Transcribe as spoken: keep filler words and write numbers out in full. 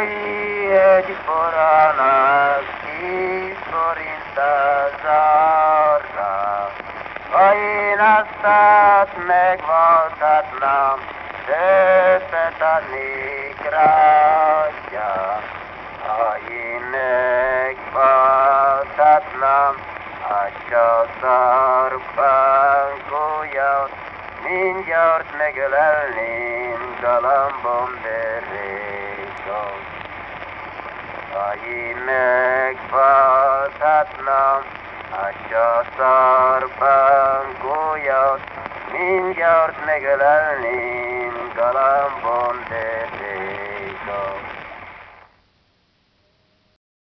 Mai egy forrának tíz forinttal zárta. Ha én aztán megvaltatnám, többet adnék rája. Ha én megvaltatnám, a császárbankóját, mindjárt megölelném galambom derékot. Ha én megvaltatnám a császárbankóját, mindjárt megölelném galambom derékot.